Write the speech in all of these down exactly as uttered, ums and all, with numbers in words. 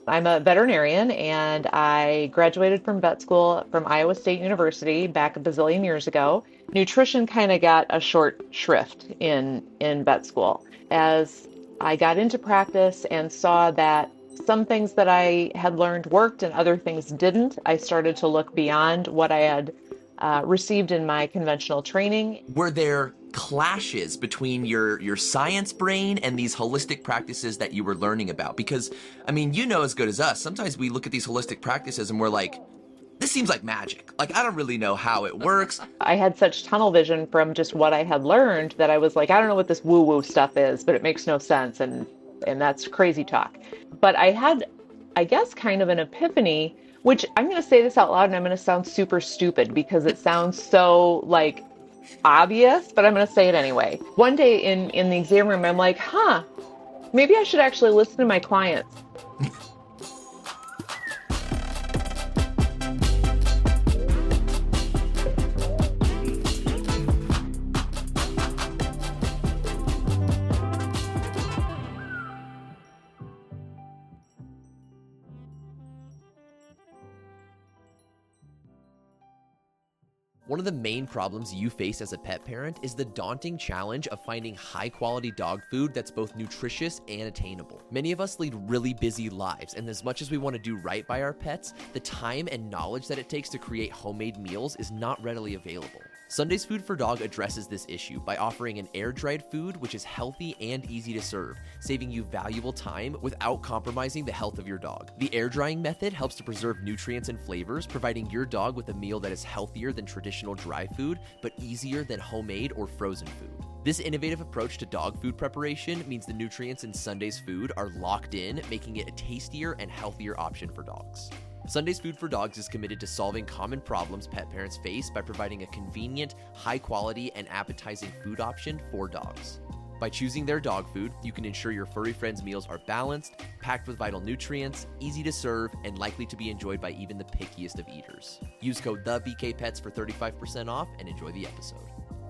I'm a veterinarian and I graduated from vet school from Iowa State University back a bazillion years ago. Nutrition kind of got a short shrift in in vet school. As I got into practice and saw that some things that I had learned worked and other things didn't, I started to look beyond what I had uh, received in my conventional training. Were there clashes between your your science brain and these holistic practices that you were learning about? Because, I mean, you know as good as us, sometimes we look at these holistic practices and we're like, this seems like magic. Like, I don't really know how it works. I had such tunnel vision from just what I had learned that I was like, I don't know what this woo-woo stuff is, but it makes no sense, and and that's crazy talk. But I had, I guess, kind of an epiphany, which I'm going to say this out loud and I'm going to sound super stupid because it sounds so like obvious, but I'm going to say it anyway. One day in in the exam room, I'm like, huh, maybe I should actually listen to my clients. One of the main problems you face as a pet parent is the daunting challenge of finding high-quality dog food that's both nutritious and attainable. Many of us lead really busy lives, and as much as we want to do right by our pets, the time and knowledge that it takes to create homemade meals is not readily available. Sunday's Food for Dog addresses this issue by offering an air-dried food which is healthy and easy to serve, saving you valuable time without compromising the health of your dog. The air drying method helps to preserve nutrients and flavors, providing your dog with a meal that is healthier than traditional dry food, but easier than homemade or frozen food. This innovative approach to dog food preparation means the nutrients in Sunday's food are locked in, making it a tastier and healthier option for dogs. Sunday's Food for Dogs is committed to solving common problems pet parents face by providing a convenient, high-quality, and appetizing food option for dogs. By choosing their dog food, you can ensure your furry friends' meals are balanced, packed with vital nutrients, easy to serve, and likely to be enjoyed by even the pickiest of eaters. Use code the B K Pets for thirty-five percent off and enjoy the episode.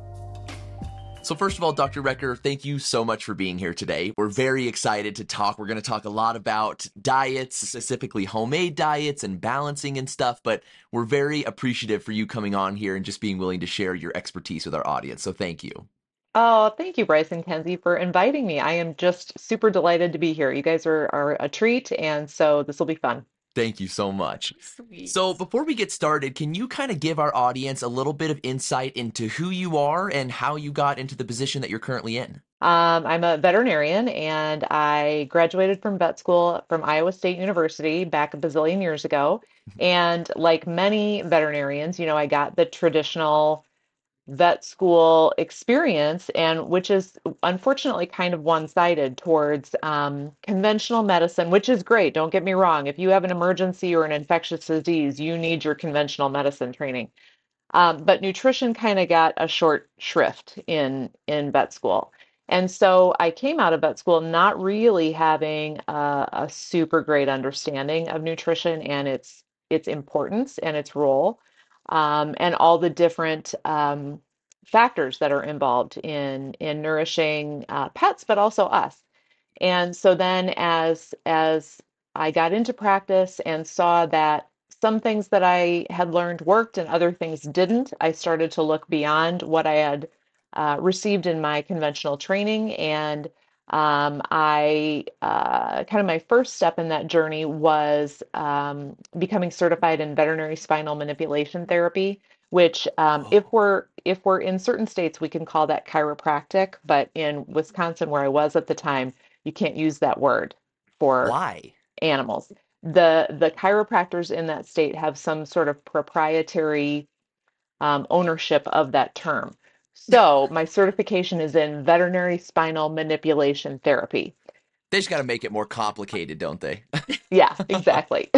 So first of all, Doctor Recker, thank you so much for being here today. We're very excited to talk. We're going to talk a lot about diets, specifically homemade diets and balancing and stuff, but we're very appreciative for you coming on here and just being willing to share your expertise with our audience. So thank you. Oh, thank you, Bryce and Kenzie, for inviting me. I am just super delighted to be here. You guys are, are a treat, and so this will be fun. Thank you so much. Sweet. So before we get started, can you kind of give our audience a little bit of insight into who you are and how you got into the position that you're currently in? Um, I'm a veterinarian and I graduated from vet school from Iowa State University back a bazillion years ago. And like many veterinarians, you know, I got the traditional vet school experience, and which is unfortunately kind of one-sided towards um, conventional medicine, which is great. Don't get me wrong. If you have an emergency or an infectious disease, you need your conventional medicine training. Um, but nutrition kind of got a short shrift in in vet school. And so I came out of vet school not really having a, a super great understanding of nutrition and its its importance and its role, um, and all the different um, factors that are involved in in nourishing uh, pets, but also us. And so then as as I got into practice and saw that some things that I had learned worked and other things didn't, I started to look beyond what I had uh, received in my conventional training. And um, I uh, kind of my first step in that journey was um, becoming certified in veterinary spinal manipulation therapy, which um, Oh. if we're if we're in certain states, we can call that chiropractic, but in Wisconsin, where I was at the time, you can't use that word for Why? animals. The the chiropractors in that state have some sort of proprietary um, ownership of that term. So my certification is in veterinary spinal manipulation therapy. They just got to make it more complicated, don't they? Yeah, exactly.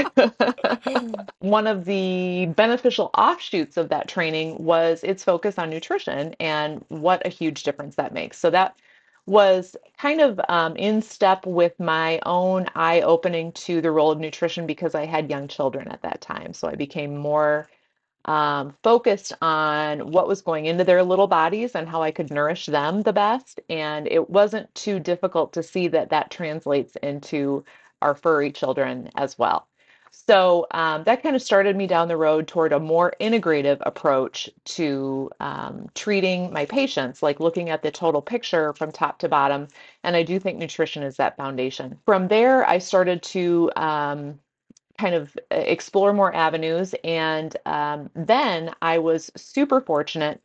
One of the beneficial offshoots of that training was its focus on nutrition and what a huge difference that makes. So that was kind of um, in step with my own eye opening to the role of nutrition because I had young children at that time. So I became more um, focused on what was going into their little bodies and how I could nourish them the best. And it wasn't too difficult to see that that translates into our furry children as well. So um, that kind of started me down the road toward a more integrative approach to um, treating my patients, like looking at the total picture from top to bottom. And I do think nutrition is that foundation. From there, I started to um, kind of uh, explore more avenues. And um, then I was super fortunate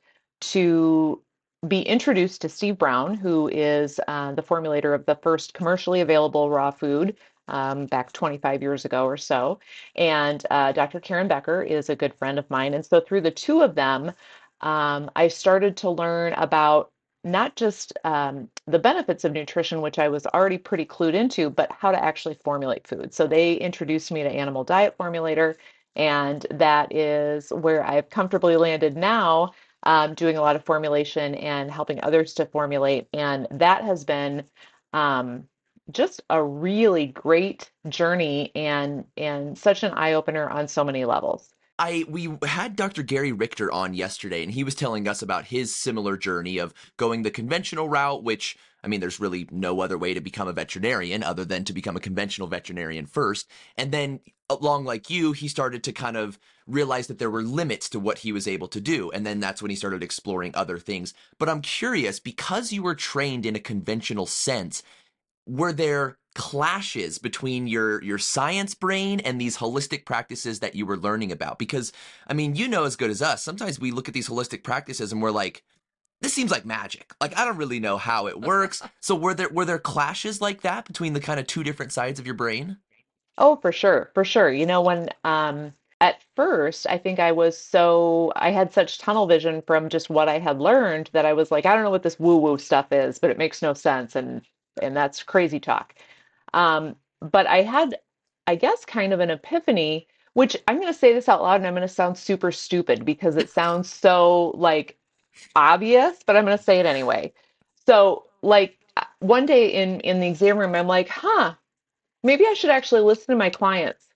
to be introduced to Steve Brown, who is uh, the formulator of the first commercially available raw food um, back twenty-five years ago or so. And uh, Doctor Karen Becker is a good friend of mine. And so through the two of them, um, I started to learn about not just um, the benefits of nutrition, which I was already pretty clued into, but how to actually formulate food. So they introduced me to Animal Diet Formulator, and that is where I've comfortably landed now, um, doing a lot of formulation and helping others to formulate. And that has been um, just a really great journey and and such an eye opener on so many levels. I we had Doctor Gary Richter on yesterday, and he was telling us about his similar journey of going the conventional route, which, I mean, there's really no other way to become a veterinarian other than to become a conventional veterinarian first. And then along like you, he started to kind of realize that there were limits to what he was able to do. And then that's when he started exploring other things. But I'm curious, because you were trained in a conventional sense, were there clashes between your your science brain and these holistic practices that you were learning about? Because, I mean, you know as good as us, sometimes we look at these holistic practices and we're like, this seems like magic. Like, I don't really know how it works. So were there were there clashes like that between the kind of two different sides of your brain? Oh, for sure, for sure. You know, when um at first I think I was so I had such tunnel vision from just what I had learned that I was like, I don't know what this woo-woo stuff is, but it makes no sense and and that's crazy talk. Um, but I had, I guess, kind of an epiphany, which I'm going to say this out loud and I'm going to sound super stupid because it sounds so like obvious, but I'm going to say it anyway. So, like uh, one day in in the exam room, I'm like, huh, maybe I should actually listen to my clients.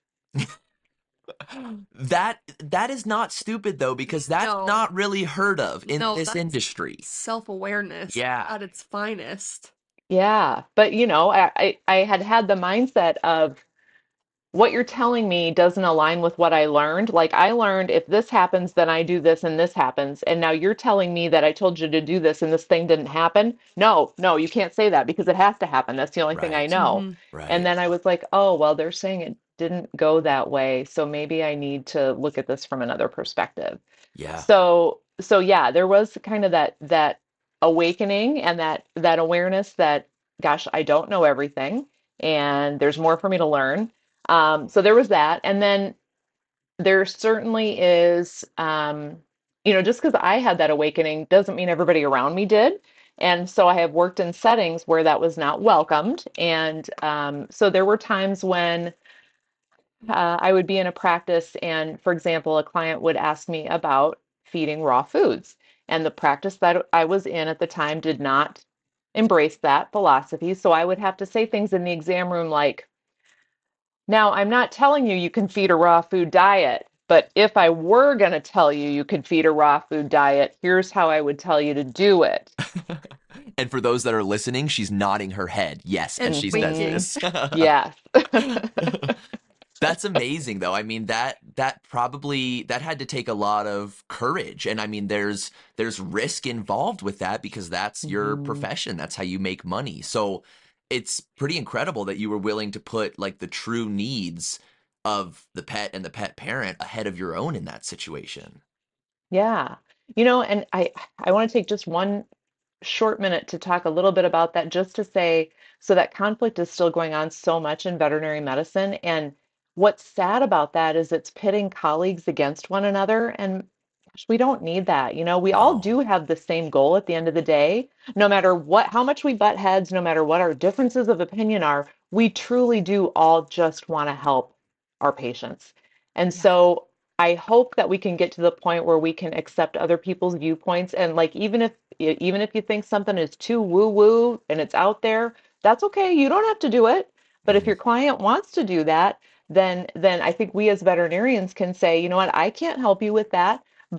That that is not stupid though, because that's No. not really heard of in No, this that's industry. self-awareness Yeah. at its finest. Yeah, but you know, I, I I had had the mindset of what you're telling me doesn't align with what I learned. Like I learned if this happens, then I do this and this happens. And now you're telling me that I told you to do this and this thing didn't happen. No, no, you can't say that because it has to happen. That's the only thing I Right. know. Mhm. And Right. then I was like, oh, well, they're saying it didn't go that way. So maybe I need to look at this from another perspective. Yeah. So, so yeah, there was kind of that that awakening and that that awareness that, gosh, I don't know everything, and there's more for me to learn. Um, so there was that, and then there certainly is, um, you know, just because I had that awakening doesn't mean everybody around me did. And so I have worked in settings where that was not welcomed, and um, so there were times when uh, I would be in a practice, and for example, a client would ask me about feeding raw foods. And the practice that I was in at the time did not embrace that philosophy. So I would have to say things in the exam room like, now, I'm not telling you you can feed a raw food diet, but if I were going to tell you you could feed a raw food diet, here's how I would tell you to do it. And for those that are listening, she's nodding her head. Yes, as And she says winking. this. Yes. That's amazing though. I mean that that probably that had to take a lot of courage. And I mean there's there's risk involved with that because that's your Mhm. profession. That's how you make money. So it's pretty incredible that you were willing to put like the true needs of the pet and the pet parent ahead of your own in that situation. Yeah. You know, and I I want to take just one short minute to talk a little bit about that, just to say, so that conflict is still going on so much in veterinary medicine. And what's sad about that is it's pitting colleagues against one another. And gosh, we don't need that. You know, we all No. do have the same goal at the end of the day, no matter what, how much we butt heads, no matter what our differences of opinion are, we truly do all just want to help our patients. And Yeah. so I hope that we can get to the point where we can accept other people's viewpoints. And like, even if e- even if you think something is too woo-woo and it's out there, that's okay. You don't have to do it. But if Mhm. your client wants to do that, then then I think we as veterinarians can say, you know what, I can't help you with that, but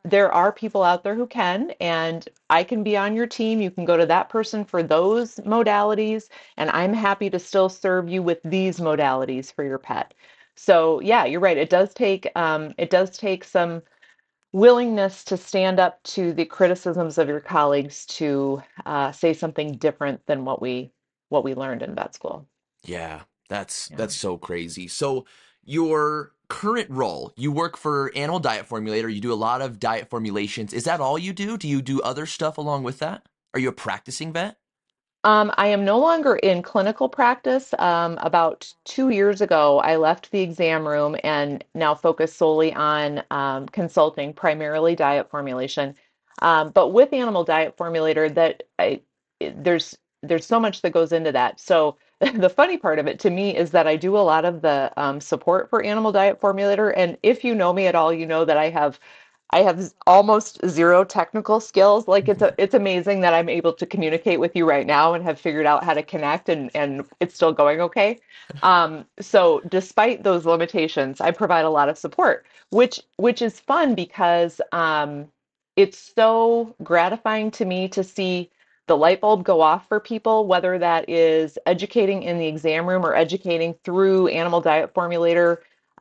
there are people out there who can, and I can be on your team. You can go to that person for those modalities, and I'm happy to still serve you with these modalities for your pet. So yeah, you're right. It does take um, it does take some willingness to stand up to the criticisms of your colleagues to uh, say something different than what we what we learned in vet school. Yeah, that's Yeah. that's so crazy. So your current role, you work for Animal Diet Formulator, you do a lot of diet formulations. Is that all you do? Do you do other stuff along with that? Are you a practicing vet? Um, I am no longer in clinical practice. Um, about two years ago, I left the exam room and now focus solely on um, consulting, primarily diet formulation. Um, but with Animal Diet Formulator, that I, it- there's there's so much that goes into that. So the funny part of it to me is that I do a lot of the um, support for Animal Diet Formulator. And if you know me at all, you know that I have I have almost zero technical skills. Like it's a, it's amazing that I'm able to communicate with you right now and have figured out how to connect and and it's still going okay. Um, so despite those limitations, I provide a lot of support, which which is fun because um, it's so gratifying to me to see the light bulb go off for people, whether that is educating in the exam room or educating through Animal Diet Formulator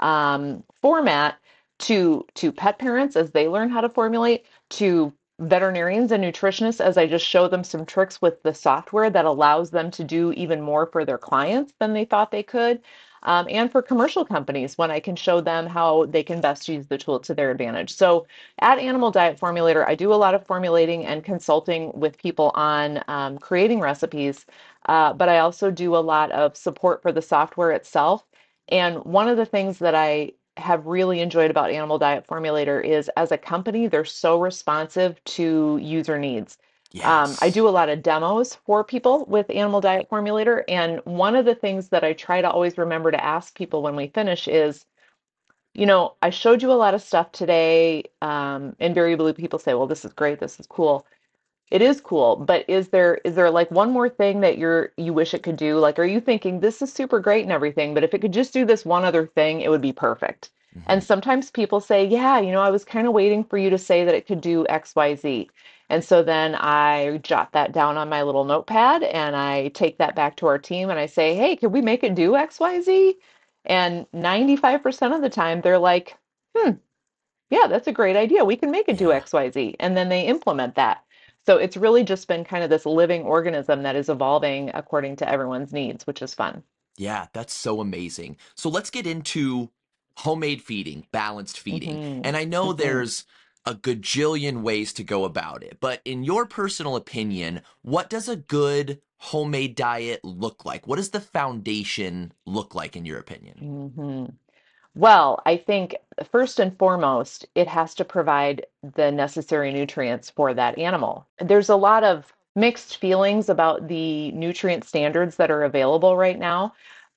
um, format to to pet parents as they learn how to formulate, to veterinarians and nutritionists as I just show them some tricks with the software that allows them to do even more for their clients than they thought they could. Um, and for commercial companies, when I can show them how they can best use the tool to their advantage. So at Animal Diet Formulator, I do a lot of formulating and consulting with people on um, creating recipes, uh, but I also do a lot of support for the software itself. And one of the things that I have really enjoyed about Animal Diet Formulator is as a company, they're so responsive to user needs. Um, I Yes. do a lot of demos for people with Animal Diet Formulator. And one of the things that I try to always remember to ask people when we finish is, you know, I showed you a lot of stuff today. Um, invariably, people say, well, this is great. This is cool. It is cool, but is there is there like one more thing that you're you wish it could do? Like, are you thinking this is super great and everything, but if it could just do this one other thing, it would be perfect. Mhm. And sometimes people say, yeah, you know, I was kind of waiting for you to say that it could do X, Y, Z. And so then I jot that down on my little notepad and I take that back to our team and I say, hey, could we make it do X, Y, Z? And ninety-five percent of the time they're like, hmm, yeah, that's a great idea. We can make it do Yeah. X Y Z. And then they implement that. So it's really just been kind of this living organism that is evolving according to everyone's needs, which is fun. Yeah, that's so amazing. So let's get into homemade feeding, balanced feeding. Hmm. And I know Hmm. there's a gajillion ways to go about it, but in your personal opinion, what does a good homemade diet look like? What does the foundation look like in your opinion? Hmm. Well, I think first and foremost, it has to provide the necessary nutrients for that animal. There's a lot of mixed feelings about the nutrient standards that are available right now.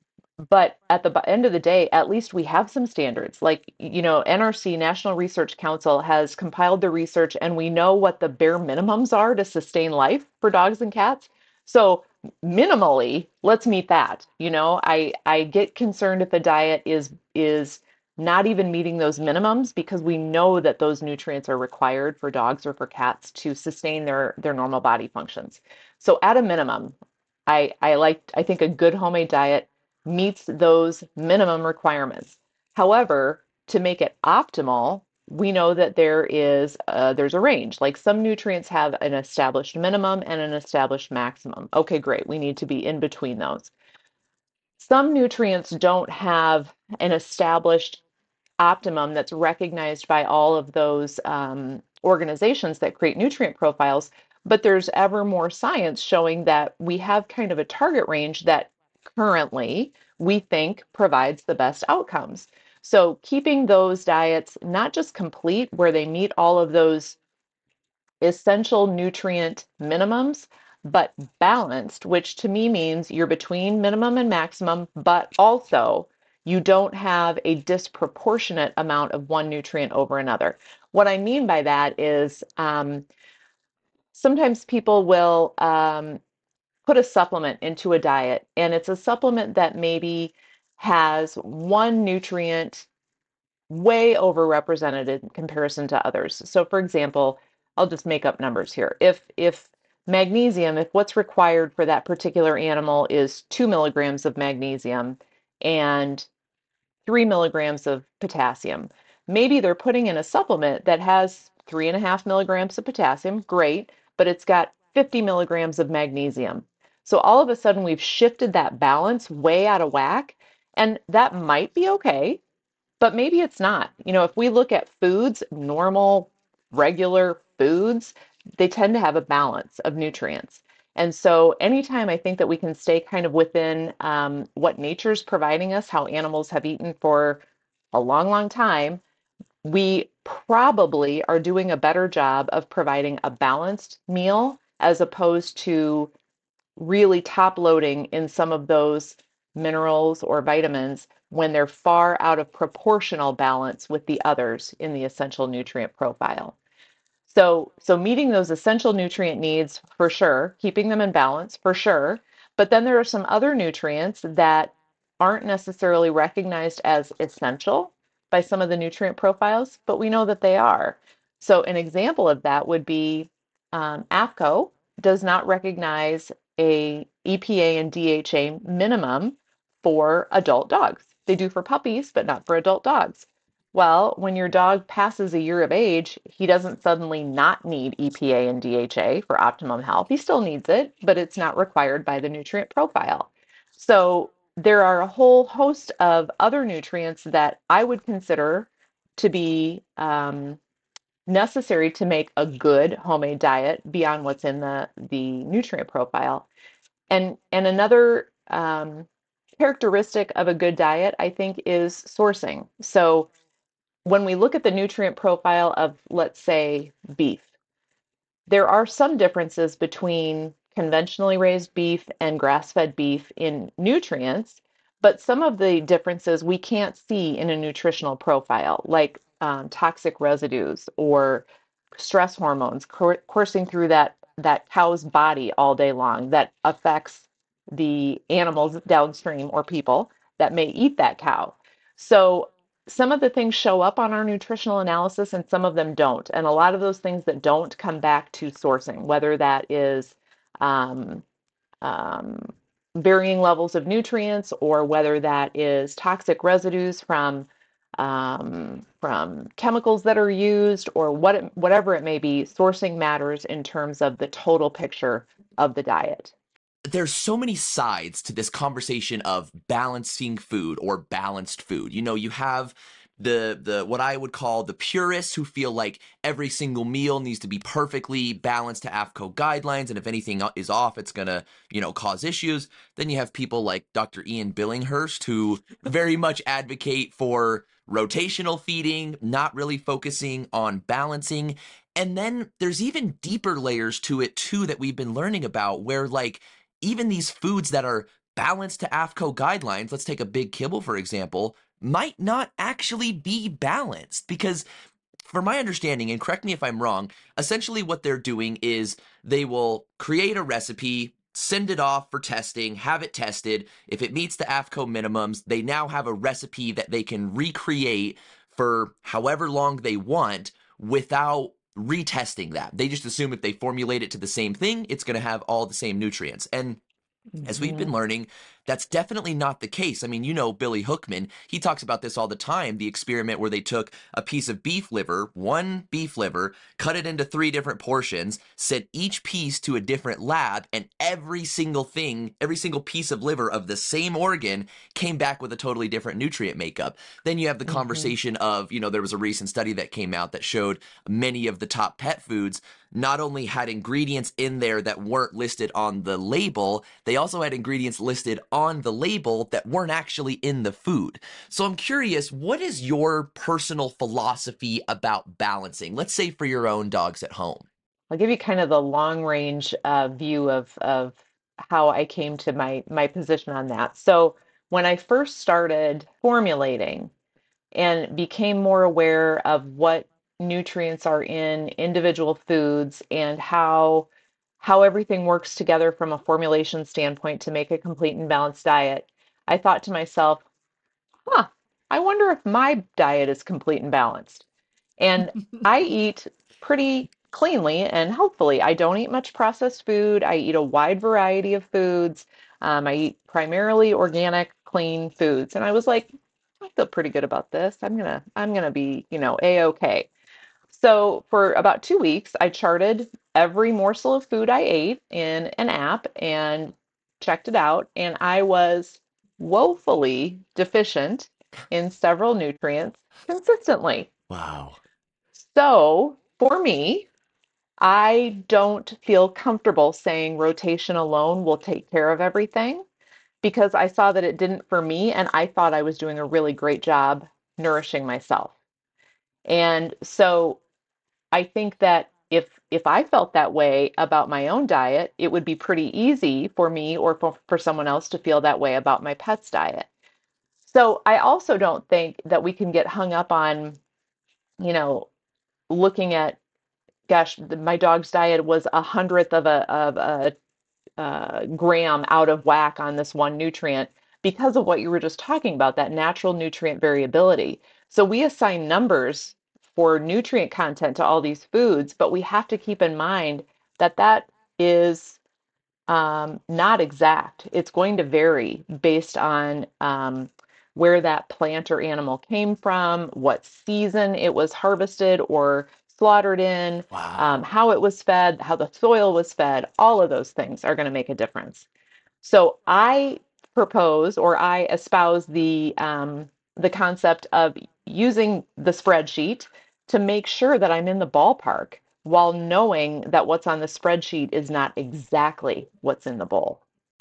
But at the end of the day, at least we have some standards. Like, you know, N R C, National Research Council, has compiled the research, and we know what the bare minimums are to sustain life for dogs and cats. So, minimally, let's meet that. You know, I I get concerned if a diet is is not even meeting those minimums because we know that those nutrients are required for dogs or for cats to sustain their their normal body functions. So, at a minimum, I I like I think a good homemade diet meets those minimum requirements. However, to make it optimal, we know that there is uh, there's a range. Like some nutrients have an established minimum and an established maximum. Okay, great. We need to be in between those. Some nutrients don't have an established optimum that's recognized by all of those um, organizations that create nutrient profiles, but there's ever more science showing that we have kind of a target range that currently we think provides the best outcomes. So keeping those diets not just complete, where they meet all of those essential nutrient minimums, but balanced, which to me means you're between minimum and maximum, but also you don't have a disproportionate amount of one nutrient over another. What I mean by that is um, sometimes people will um, put a supplement into a diet, and it's a supplement that maybe has one nutrient way overrepresented in comparison to others. So for example, I'll just make up numbers here. If if magnesium, if what's required for that particular animal is two milligrams of magnesium and three milligrams of potassium, maybe they're putting in a supplement that has three and a half milligrams of potassium, great, but it's got fifty milligrams of magnesium. So all of a sudden we've shifted that balance way out of whack, and that might be okay, but maybe it's not. You know, if we look at foods, normal, regular foods, they tend to have a balance of nutrients. And so anytime I think that we can stay kind of within um, what nature's providing us, how animals have eaten for a long, long time, we probably are doing a better job of providing a balanced meal as opposed to really top loading in some of those minerals or vitamins when they're far out of proportional balance with the others in the essential nutrient profile. So, so meeting those essential nutrient needs for sure, keeping them in balance for sure. But then there are some other nutrients that aren't necessarily recognized as essential by some of the nutrient profiles, but we know that they are. So an example of that would be um, AAFCO does not recognize a E P A and D H A minimum for adult dogs. They do for puppies, but not for adult dogs. Well, when your dog passes a year of age, he doesn't suddenly not need E P A and D H A for optimum health. He still needs it, but it's not required by the nutrient profile. So there are a whole host of other nutrients that I would consider to be um, necessary to make a good homemade diet beyond what's in the, the nutrient profile. And, and another um, characteristic of a good diet, I think, is sourcing. So when we look at the nutrient profile of, let's say, beef, there are some differences between conventionally raised beef and grass-fed beef in nutrients, but some of the differences we can't see in a nutritional profile, like um, toxic residues or stress hormones cour coursing through that that cow's body all day long that affects the animals downstream or people that may eat that cow. So some of the things show up on our nutritional analysis and some of them don't. And a lot of those things that don't come back to sourcing, whether that is um, um, varying levels of nutrients or whether that is toxic residues from um, from chemicals that are used or what it, whatever it may be, sourcing matters in terms of the total picture of the diet. There's so many sides to this conversation of balancing food or balanced food. You know, you have the the what I would call the purists who feel like every single meal needs to be perfectly balanced to AAFCO guidelines, and if anything is off, it's gonna, you know, cause issues. Then you have people like Doctor Ian Billinghurst who very much advocate for rotational feeding, not really focusing on balancing. And then there's even deeper layers to it too that we've been learning about, where like even these foods that are balanced to AAFCO guidelines, let's take a big kibble, for example, might not actually be balanced because for my understanding, and correct me if I'm wrong, essentially what they're doing is they will create a recipe, send it off for testing, have it tested. If it meets the AAFCO minimums, they now have a recipe that they can recreate for however long they want without retesting that. They just assume if they formulate it to the same thing, it's going to have all the same nutrients. And as we've been learning, that's definitely not the case. I mean, you know, Billy Hookman, he talks about this all the time, the experiment where they took a piece of beef liver, one beef liver, cut it into three different portions, sent each piece to a different lab, and every single thing, every single piece of liver of the same organ came back with a totally different nutrient makeup. Then you have the Mm-hmm. conversation of, you know, there was a recent study that came out that showed many of the top pet foods not only had ingredients in there that weren't listed on the label, they also had ingredients listed on the label that weren't actually in the food. So I'm curious, what is your personal philosophy about balancing? Let's say for your own dogs at home. I'll give you kind of the long range uh, view of of how I came to my my position on that. So when I first started formulating and became more aware of what nutrients are in individual foods and how how everything works together from a formulation standpoint to make a complete and balanced diet, I thought to myself, huh, I wonder if my diet is complete and balanced. And I eat pretty cleanly and healthfully. I don't eat much processed food. I eat a wide variety of foods. Um, I eat primarily organic, clean foods. And I was like, I feel pretty good about this. I'm gonna, I'm gonna be, you know, a-okay. So for about two weeks, I charted every morsel of food I ate in an app and checked it out. And I was woefully deficient in several nutrients consistently. Wow. So for me, I don't feel comfortable saying rotation alone will take care of everything because I saw that it didn't for me, and I thought I was doing a really great job nourishing myself. And so I think that if if I felt that way about my own diet, it would be pretty easy for me or for, for someone else to feel that way about my pet's diet. So I also don't think that we can get hung up on, you know, looking at, gosh, the, my dog's diet was a hundredth of a of a uh, gram out of whack on this one nutrient because of what you were just talking about, that natural nutrient variability. So we assign numbers for nutrient content to all these foods, but we have to keep in mind that that is um, not exact. It's going to vary based on um, where that plant or animal came from, what season it was harvested or slaughtered in, um, Wow. how it was fed, how the soil was fed. All of those things are going to make a difference. So I propose or I espouse the um, the concept of using the spreadsheet to make sure that I'm in the ballpark while knowing that what's on the spreadsheet is not exactly what's in the bowl.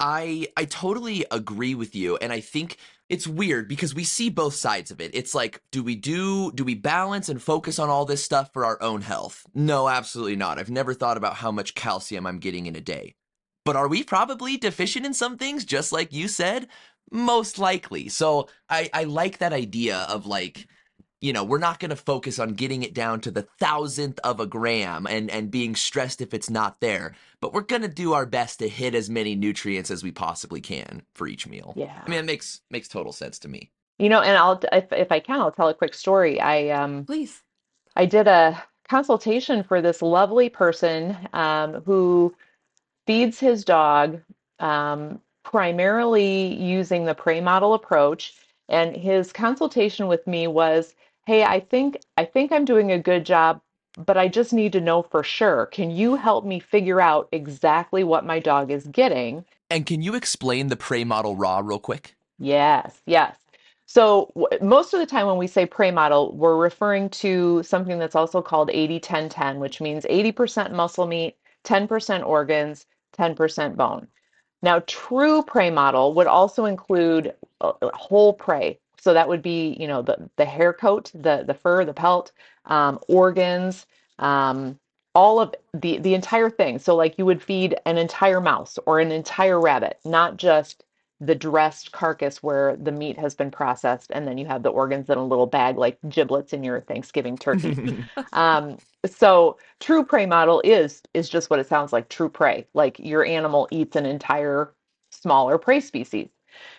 I I totally agree with you, and I think it's weird because we see both sides of it. It's like, do we do do we balance and focus on all this stuff for our own health? No, absolutely not. I've never thought about how much calcium I'm getting in a day. But are we probably deficient in some things, just like you said? Most likely. So I I like that idea of like, you know, we're not going to focus on getting it down to the thousandth of a gram and and being stressed if it's not there, but we're going to do our best to hit as many nutrients as we possibly can for each meal. I Yeah. mean, it makes makes total sense to me. You know, and I'll if if I can, I'll tell a quick story. I um Please. I did a consultation for this lovely person um, who feeds his dog um, primarily using the prey model approach. And his consultation with me was, "Hey, I think I think I'm doing a good job, but I just need to know for sure. Can you help me figure out exactly what my dog is getting?" And can you explain the prey model raw real quick? Yes, yes. So w- most of the time when we say prey model, we're referring to something that's also called eighty ten ten, which means eighty percent muscle meat, ten percent organs, ten percent bone. Now, true prey model would also include uh, uh, whole prey. So that would be, you know, the the hair coat, the the fur, the pelt, um, organs, um, all of the the entire thing. So like you would feed an entire mouse or an entire rabbit, not just the dressed carcass where the meat has been processed and then you have the organs in a little bag like giblets in your Thanksgiving turkey. Um, so true prey model is is just what it sounds like, true prey. Like your animal eats an entire smaller prey species.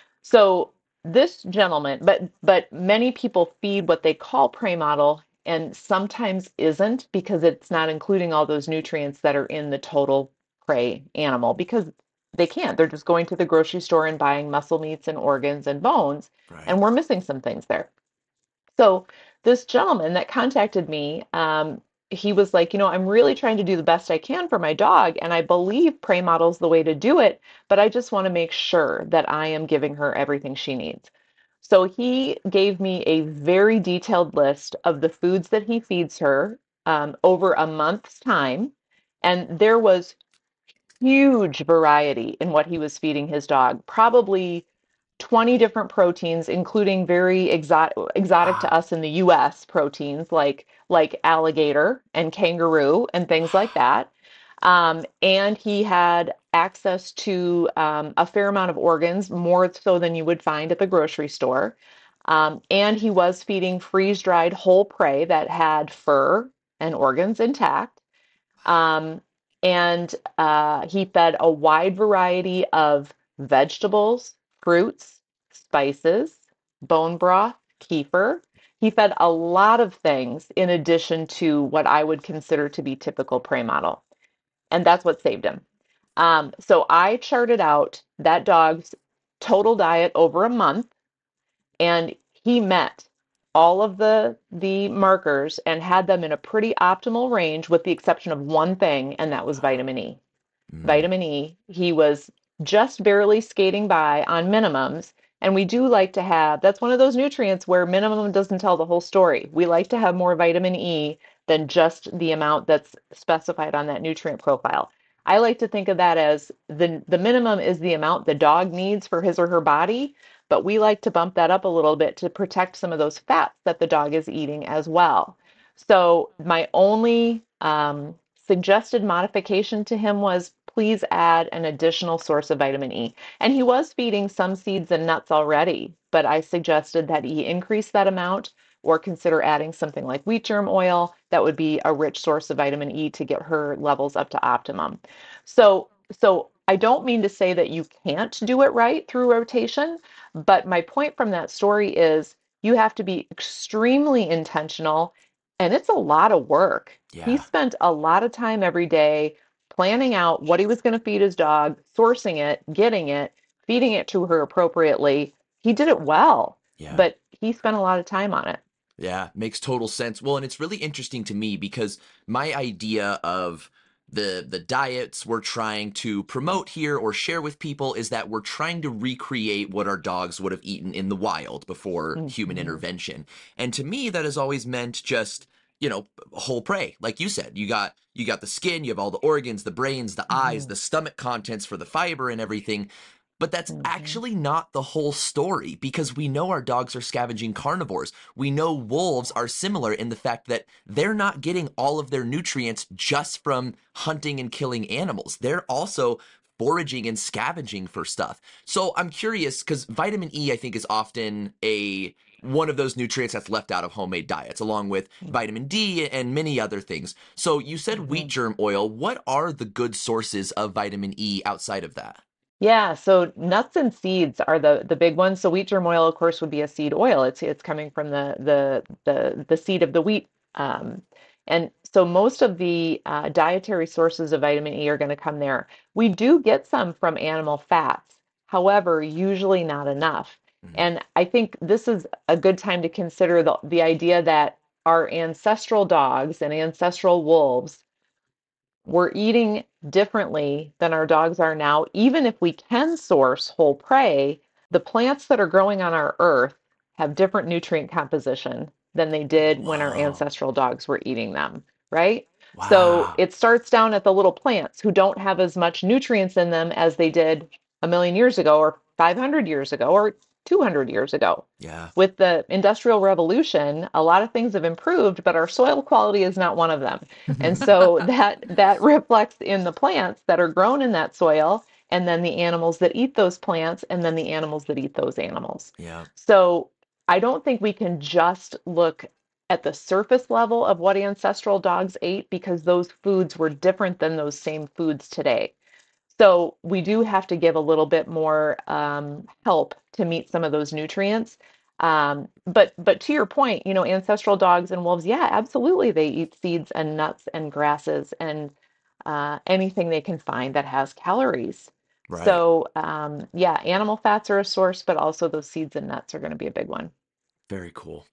So this gentleman, but but many people feed what they call prey model and sometimes isn't because it's not including all those nutrients that are in the total prey animal because they can't. They're just going to the grocery store and buying muscle meats and organs and bones, Right. and we're missing some things there. So this gentleman that contacted me, um, he was like, you know, I'm really trying to do the best I can for my dog, and I believe Prey Model's the way to do it, but I just want to make sure that I am giving her everything she needs. So he gave me a very detailed list of the foods that he feeds her um, over a month's time, and there was huge variety in what he was feeding his dog. Probably twenty different proteins, including very exotic, exotic to Wow. us in the U S proteins like like alligator and kangaroo and things like that. Um, and he had access to um, a fair amount of organs, more so than you would find at the grocery store. Um, and he was feeding freeze-dried whole prey that had fur and organs intact. Um, and uh, he fed a wide variety of vegetables, fruits, spices, bone broth, kefir. He fed a lot of things in addition to what I would consider to be typical prey model. And that's what saved him. Um, so I charted out that dog's total diet over a month, and he met all of the the markers and had them in a pretty optimal range with the exception of one thing, and that was vitamin E. Mm, Vitamin E, he was just barely skating by on minimums. And we do like to have, that's one of those nutrients where minimum doesn't tell the whole story. We like to have more vitamin E than just the amount that's specified on that nutrient profile. I like to think of that as the, the minimum is the amount the dog needs for his or her body, but we like to bump that up a little bit to protect some of those fats that the dog is eating as well. So my only um, suggested modification to him was please add an additional source of vitamin E. And he was feeding some seeds and nuts already, but I suggested that he increase that amount or consider adding something like wheat germ oil. That would be a rich source of vitamin E to get her levels up to optimum. So, so I don't mean to say that you can't do it right through rotation, but my point from that story is you have to be extremely intentional, and it's a lot of work. He yeah. spent a lot of time every day planning out what he was going to feed his dog, sourcing it, getting it, feeding it to her appropriately. He did it well, Yeah. but he spent a lot of time on it. Yeah, makes total sense. Well, and it's really interesting to me because my idea of the the diets we're trying to promote here or share with people is that we're trying to recreate what our dogs would have eaten in the wild before human Mhm. intervention. And to me, that has always meant just, you know, whole prey. Like you said, you got you got the skin, you have all the organs, the brains, the eyes, Mhm. the stomach contents for the fiber and everything. But that's Mhm. actually not the whole story because we know our dogs are scavenging carnivores. We know wolves are similar in the fact that they're not getting all of their nutrients just from hunting and killing animals. They're also foraging and scavenging for stuff. So I'm curious because vitamin E, I think, is often a one of those nutrients that's left out of homemade diets, along with vitamin D and many other things. So you said wheat Mhm. germ oil. What are the good sources of vitamin E outside of that? Yeah, so nuts and seeds are the the big ones. So wheat germ oil, of course, would be a seed oil. It's it's coming from the the the the seed of the wheat. Um, and so most of the uh, dietary sources of vitamin E are going to come there. We do get some from animal fats, however, usually not enough. Mhm. And I think this is a good time to consider the the idea that our ancestral dogs and ancestral wolves we're eating differently than our dogs are now. Even if we can source whole prey, the plants that are growing on our earth have different nutrient composition than they did when our Whoa. ancestral dogs were eating them, right? So Wow. it starts down at the little plants who don't have as much nutrients in them as they did a million years ago, or five hundred years ago, or two hundred years ago. Yeah. With the Industrial Revolution, a lot of things have improved, but our soil quality is not one of them. And so that that reflects in the plants that are grown in that soil, and then the animals that eat those plants, and then the animals that eat those animals. Yeah. So I don't think we can just look at the surface level of what ancestral dogs ate because those foods were different than those same foods today. So we do have to give a little bit more um, help to meet some of those nutrients. Um, but but to your point, you know, ancestral dogs and wolves, yeah, absolutely, they eat seeds and nuts and grasses and uh, anything they can find that has calories. Right. So um, yeah, animal fats are a source, but also those seeds and nuts are going to be a big one. Very cool.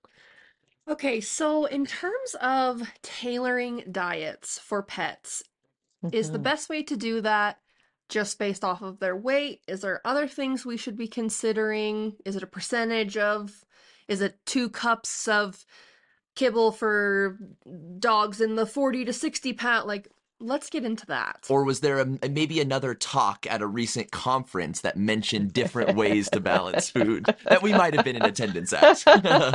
Okay, so in terms of tailoring diets for pets, is the Mhm. best way to do that just based off of their weight? Is there other things we should be considering? Is it a percentage of, is it two cups of kibble for dogs in the forty to sixty pound? Like, let's get into that. Or was there a, maybe another talk at a recent conference that mentioned different ways to balance food that we might have been in attendance at?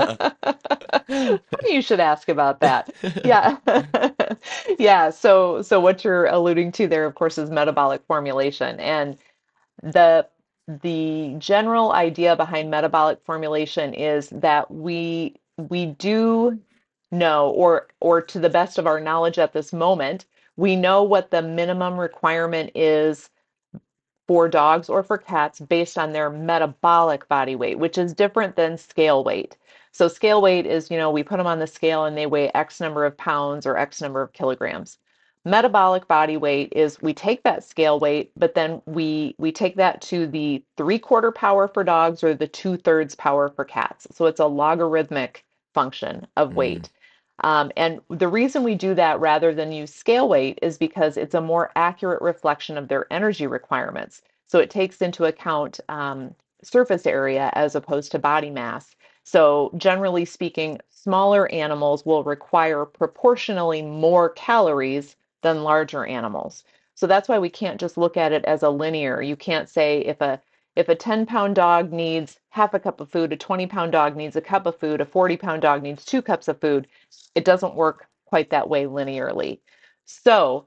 Funny you should ask about that. Yeah. Yeah. So so what you're alluding to there, of course, is metabolic formulation. And the the general idea behind metabolic formulation is that we we do know, or or to the best of our knowledge at this moment, we know what the minimum requirement is for dogs or for cats based on their metabolic body weight, which is different than scale weight. So scale weight is, you know, we put them on the scale and they weigh X number of pounds or X number of kilograms. Metabolic body weight is we take that scale weight, but then we we take that to the three quarter power for dogs or the two thirds power for cats. So it's a logarithmic function of Mm. weight. Um, and the reason we do that rather than use scale weight is because it's a more accurate reflection of their energy requirements. So it takes into account um, surface area as opposed to body mass. So generally speaking, smaller animals will require proportionally more calories than larger animals. So that's why we can't just look at it as a linear. You can't say if a if a ten pound dog needs half a cup of food, a twenty pound dog needs a cup of food, a forty pound dog needs two cups of food. It doesn't work quite that way linearly. So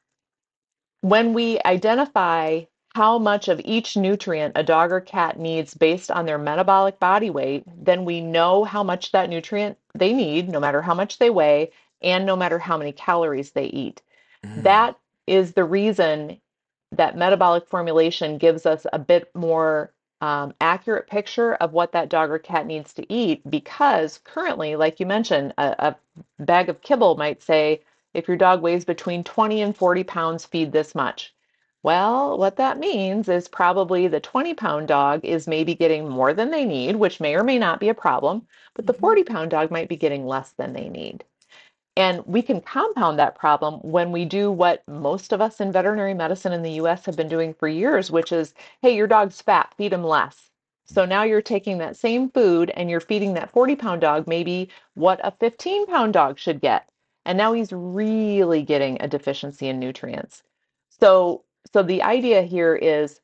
when we identify how much of each nutrient a dog or cat needs based on their metabolic body weight, then we know how much that nutrient they need, no matter how much they weigh, and no matter how many calories they eat. Mm. That is the reason that metabolic formulation gives us a bit more um, accurate picture of what that dog or cat needs to eat, because currently, like you mentioned, a, a bag of kibble might say, if your dog weighs between twenty and forty pounds, feed this much. Well, what that means is probably the twenty pound dog is maybe getting more than they need, which may or may not be a problem, but the Mhm. forty pound dog might be getting less than they need. And we can compound that problem when we do what most of us in veterinary medicine in the U S have been doing for years, which is, hey, your dog's fat, feed him less. So now you're taking that same food and you're feeding that forty pound dog maybe what a fifteen pound dog should get. And now he's really getting a deficiency in nutrients. So, so the idea here is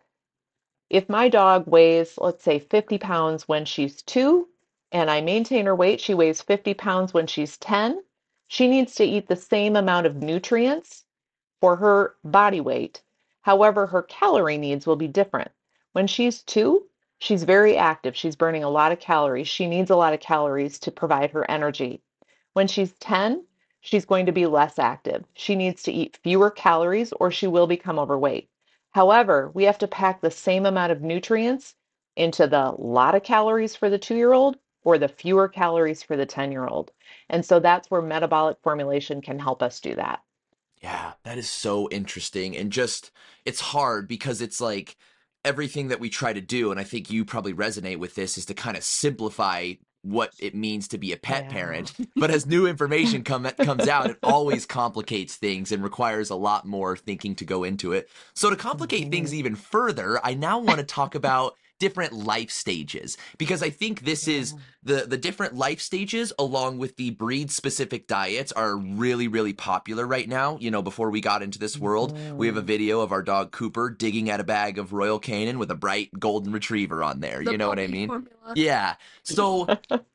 if my dog weighs, let's say, fifty pounds when she's two, and I maintain her weight, she weighs fifty pounds when she's ten, she needs to eat the same amount of nutrients for her body weight. However, her calorie needs will be different. When she's two, she's very active. She's burning a lot of calories. She needs a lot of calories to provide her energy. When she's ten, she's going to be less active. She needs to eat fewer calories or she will become overweight. However, we have to pack the same amount of nutrients into the lot of calories for the two year old or the fewer calories for the ten year old. And so that's where metabolic formulation can help us do that. Yeah, that is so interesting. And just, it's hard because it's like everything that we try to do, and I think you probably resonate with this, is to kind of simplify what it means to be a pet Yeah. parent. But as new information come, comes out, it always complicates things and requires a lot more thinking to go into it. So, to complicate things Mhm. even further, I now want to talk about different life stages because I think this is Yeah. the the different life stages along with the breed specific diets are really really popular right now. You know, before we got into this world, we have a Mhm. video of our dog Cooper digging at a bag of Royal Canin with a bright golden retriever on there. The You know what I puppy mean? formula. Yeah. So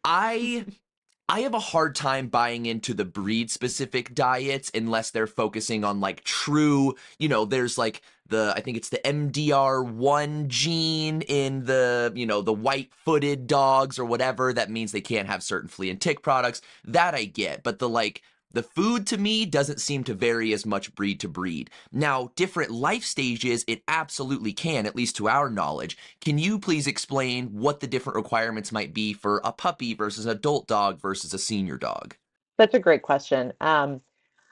I I have a hard time buying into the breed specific diets unless they're focusing on like true, you know, there's like the, I think it's the M D R one gene in the, you know, the white footed dogs or whatever. That means they can't have certain flea and tick products. That I get. But the like, the food to me doesn't seem to vary as much breed to breed. Now, different life stages, it absolutely can, at least to our knowledge. Can you please explain what the different requirements might be for a puppy versus an adult dog versus a senior dog? That's a great question. Um,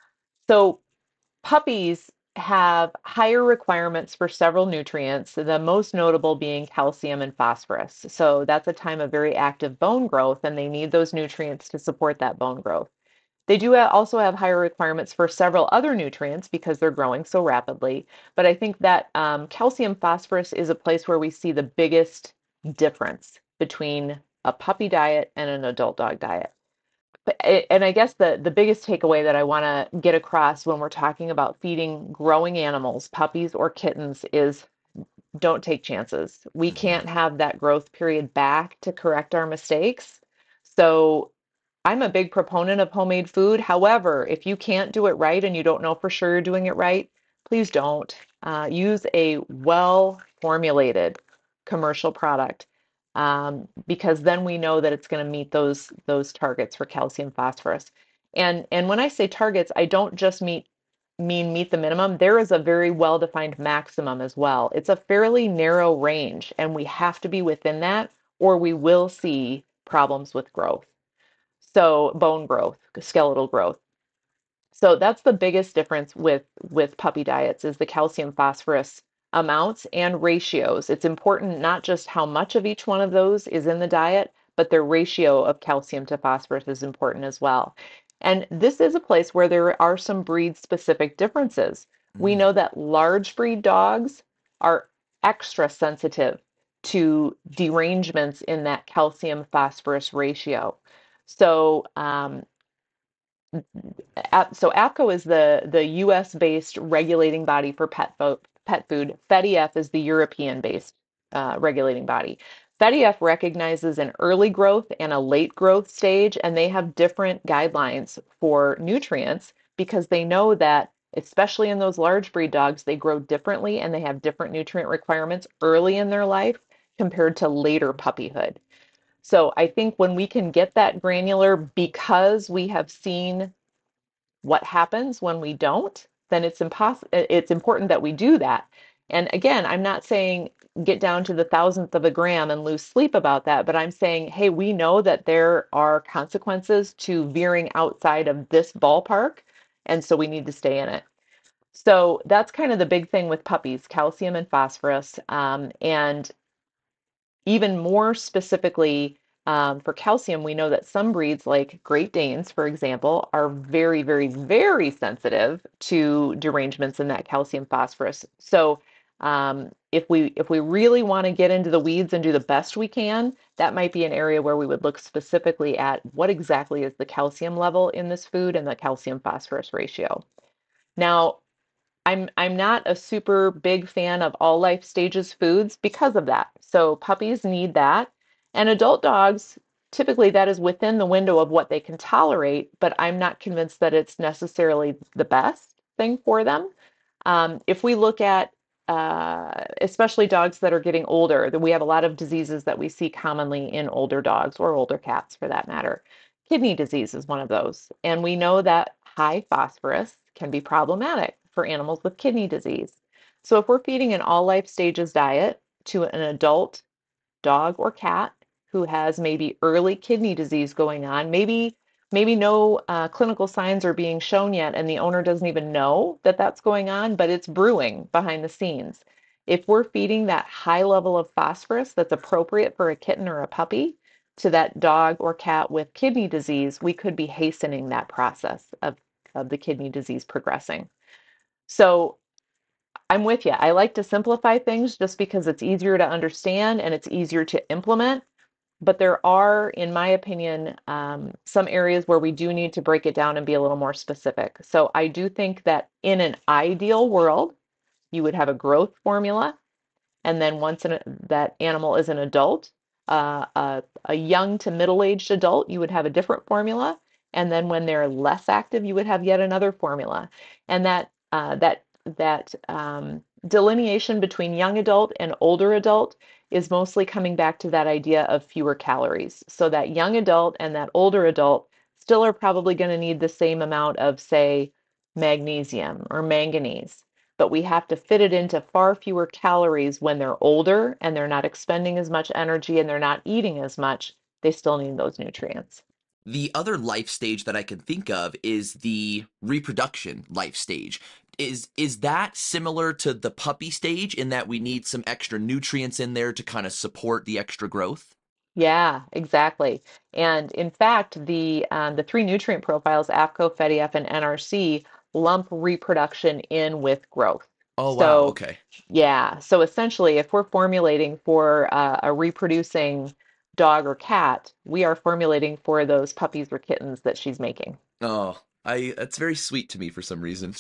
so puppies have higher requirements for several nutrients, the most notable being calcium and phosphorus. So that's a time of very active bone growth, and they need those nutrients to support that bone growth. They do also have higher requirements for several other nutrients because they're growing so rapidly. But I think that um, calcium phosphorus is a place where we see the biggest difference between a puppy diet and an adult dog diet. But, and I guess the, the biggest takeaway that I want to get across when we're talking about feeding growing animals, puppies or kittens, is don't take chances. We Mhm. can't have that growth period back to correct our mistakes. So I'm a big proponent of homemade food. However, if you can't do it right and you don't know for sure you're doing it right, please don't. Uh, use a well formulated commercial product um, because then we know that it's going to meet those those targets for calcium phosphorus. And and when I say targets, I don't just meet mean meet the minimum. There is a very well defined maximum as well. It's a fairly narrow range, and we have to be within that, or we will see problems with growth. So bone growth, skeletal growth. So that's the biggest difference with with puppy diets is the calcium phosphorus amounts and ratios. It's important not just how much of each one of those is in the diet, but their ratio of calcium to phosphorus is important as well. And this is a place where there are some breed specific differences. We Mm. know that large breed dogs are extra sensitive to derangements in that calcium phosphorus ratio. So um, so APCO is the the U S based regulating body for pet fo- pet food. FEDIEF is the European based uh, regulating body. FEDIEF recognizes an early growth and a late growth stage, and they have different guidelines for nutrients because they know that, especially in those large breed dogs, they grow differently and they have different nutrient requirements early in their life compared to later puppyhood. So I think when we can get that granular because we have seen what happens when we don't, then it's impossible. It's important that we do that. And again, I'm not saying get down to the thousandth of a gram and lose sleep about that, but I'm saying, hey, we know that there are consequences to veering outside of this ballpark, and so we need to stay in it. So that's kind of the big thing with puppies, calcium and phosphorus. Um, and even more specifically, um, for calcium, we know that some breeds, like Great Danes, for example, are very, very, very sensitive to derangements in that calcium phosphorus. So um, if we if we really want to get into the weeds and do the best we can, that might be an area where we would look specifically at what exactly is the calcium level in this food and the calcium phosphorus ratio. Now, I'm I'm not a super big fan of all life stages foods because of that. So puppies need that. And adult dogs, typically that is within the window of what they can tolerate, but I'm not convinced that it's necessarily the best thing for them. Um, if we look at uh, especially dogs that are getting older, that we have a lot of diseases that we see commonly in older dogs or older cats for that matter. Kidney disease is one of those. And we know that high phosphorus can be problematic for animals with kidney disease. So if we're feeding an all life stages diet to an adult dog or cat who has maybe early kidney disease going on, maybe maybe no uh, clinical signs are being shown yet, and the owner doesn't even know that that's going on, but it's brewing behind the scenes. If we're feeding that high level of phosphorus that's appropriate for a kitten or a puppy to that dog or cat with kidney disease, we could be hastening that process of, of the kidney disease progressing. So I'm with you. I like to simplify things just because it's easier to understand and it's easier to implement. But there are, in my opinion, um, some areas where we do need to break it down and be a little more specific. So I do think that in an ideal world, you would have a growth formula. And then once an, that animal is an adult, uh, a, a young to middle-aged adult, you would have a different formula. And then when they're less active, you would have yet another formula. And that uh, that that um, delineation between young adult and older adult is mostly coming back to that idea of fewer calories. So that young adult and that older adult still are probably going to need the same amount of, say, magnesium or manganese, but we have to fit it into far fewer calories when they're older and they're not expending as much energy and they're not eating as much. They still need those nutrients. The other life stage that I can think of is the reproduction life stage. Is is that similar to the puppy stage in that we need some extra nutrients in there to kind of support the extra growth? Yeah, exactly. And in fact, the um, the three nutrient profiles, APCO, FEDIEF, and N R C, lump reproduction in with growth. Oh, wow. So Okay. yeah, so essentially, if we're formulating for uh, a reproducing dog or cat, we are formulating for those puppies or kittens that she's making. Oh, I that's very sweet to me for some reason.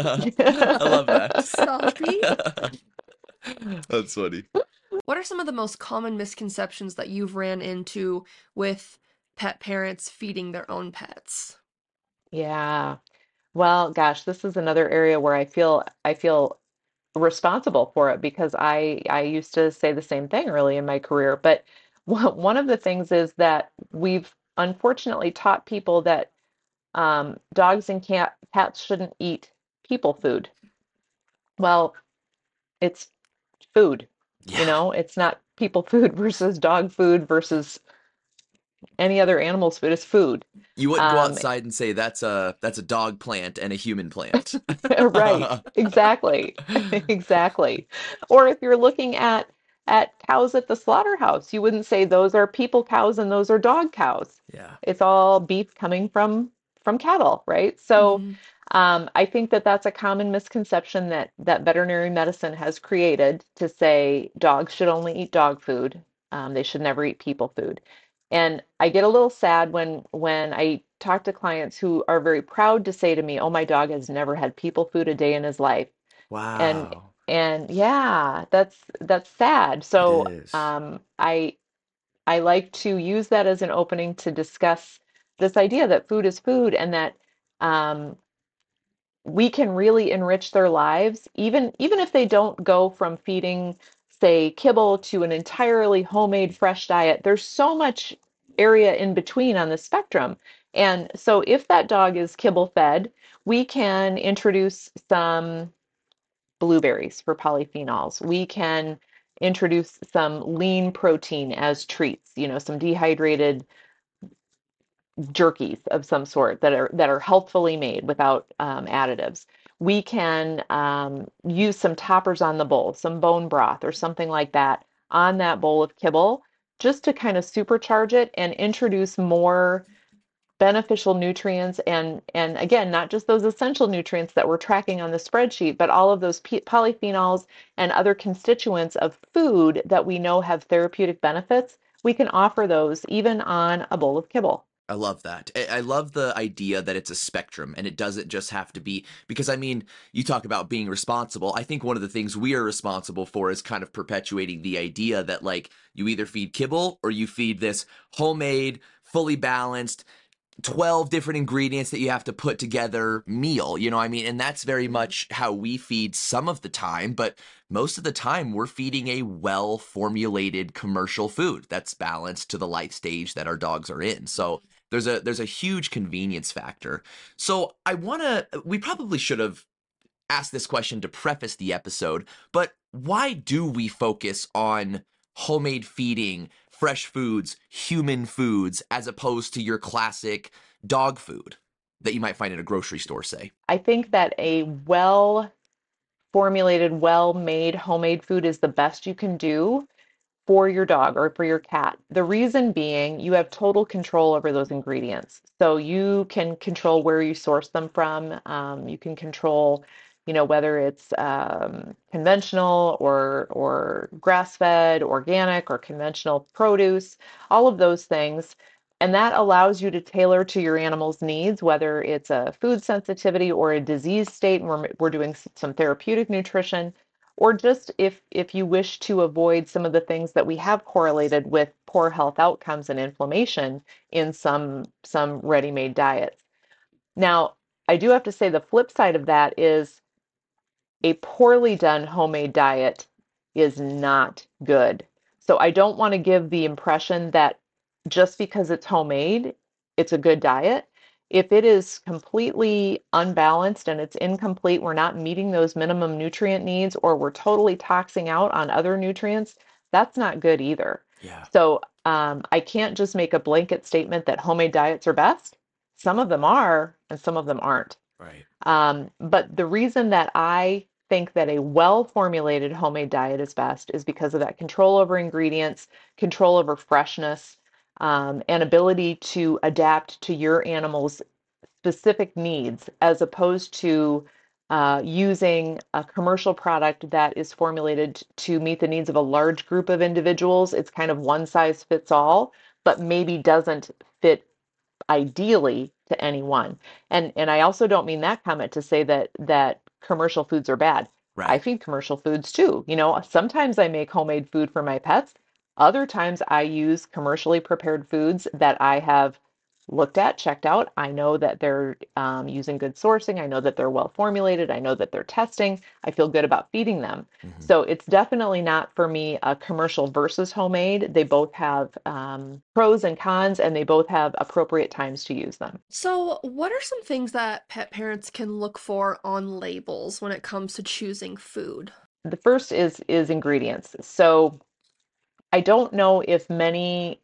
I love Salty. that. That's funny. What are some of the most common misconceptions that you've ran into with pet parents feeding their own pets? Yeah. Well, gosh, this is another area where I feel I feel responsible for it because I I used to say the same thing early in my career. But one one of the things is that we've unfortunately taught people that um, dogs and cat cats shouldn't eat people food. Well, it's food, you Yeah. know, it's not people food versus dog food versus any other animal's food is food. You wouldn't go Um, outside and say that's a that's a dog plant and a human plant. right, exactly. Exactly. Or if you're looking at at cows at the slaughterhouse, you wouldn't say those are people cows and those are dog cows. Yeah. It's all beef coming from from cattle, right? So Hmm. um, I think that that's a common misconception that that veterinary medicine has created to say dogs should only eat dog food. Um, they should never eat people food. And I get a little sad when when I talk to clients who are very proud to say to me, "Oh, my dog has never had people food a day in his life." And Wow. and yeah, that's that's sad. It So is. um, I I like to use that as an opening to discuss this idea that food is food and that um, we can really enrich their lives, even even if they don't go from feeding, say, kibble to an entirely homemade fresh diet. There's so much area in between on the spectrum. And so if that dog is kibble fed, we can introduce some blueberries for polyphenols. We can introduce some lean protein as treats, you know, some dehydrated jerkies of some sort that are that are healthfully made without um, additives. We can um, use some toppers on the bowl, some bone broth or something like that on that bowl of kibble, just to kind of supercharge it and introduce more beneficial nutrients and and again, not just those essential nutrients that we're tracking on the spreadsheet, but all of those polyphenols and other constituents of food that we know have therapeutic benefits. We can offer those even on a bowl of kibble. I love that. I I love the idea that it's a spectrum and it doesn't just have to be because I mean, you talk about being responsible. I think one of the things we are responsible for is kind of perpetuating the idea that like you either feed kibble or you feed this homemade, fully balanced, twelve different ingredients that you have to put together meal, you know what I mean? And that's very much how we feed some of the time, but most of the time we're feeding a well formulated commercial food that's balanced to the life stage that our dogs are in. So there's a there's a huge convenience factor. So I want to we probably should have asked this question to preface the episode, but why do we focus on homemade feeding, fresh foods, human foods, as opposed to your classic dog food that you might find in a grocery store, say? I think that a well formulated, well made homemade food is the best you can do for your dog or for your cat. The reason being, you have total control over those ingredients. So you can control where you source them from. Um, you can control, you know, whether it's um, conventional or or grass-fed, organic, or conventional produce, all of those things. And that allows you to tailor to your animal's needs, whether it's a food sensitivity or a disease state, and we're, we're doing some therapeutic nutrition, or just if if you wish to avoid some of the things that we have correlated with poor health outcomes and inflammation in some some ready-made diets. Now, I do have to say the flip side of that is a poorly done homemade diet is not good. So I don't want to give the impression that just because it's homemade, it's a good diet. If it is completely unbalanced and it's incomplete, we're not meeting those minimum nutrient needs, or we're totally toxing out on other nutrients, that's not good either. Yeah. So um, I can't just make a blanket statement that homemade diets are best. Some of them are, and some of them aren't. Right. Um, but the reason that I think that a well-formulated homemade diet is best is because of that control over ingredients, control over freshness, um, and ability to adapt to your animal's specific needs, as opposed to uh, using a commercial product that is formulated to meet the needs of a large group of individuals. It's kind of one size fits all, but maybe doesn't fit ideally to anyone. And and I also don't mean that comment to say that that commercial foods are bad. I Right. feed commercial foods too. You know, sometimes I make homemade food for my pets. Other times I use commercially prepared foods that I have looked at, checked out. I know that they're um, using good sourcing. I know that they're well formulated. I know that they're testing. I feel good about feeding them. Mhm. So it's definitely not for me a commercial versus homemade. They both have um, pros and cons, and they both have appropriate times to use them. So, what are some things that pet parents can look for on labels when it comes to choosing food? The first is is ingredients. So I don't know if many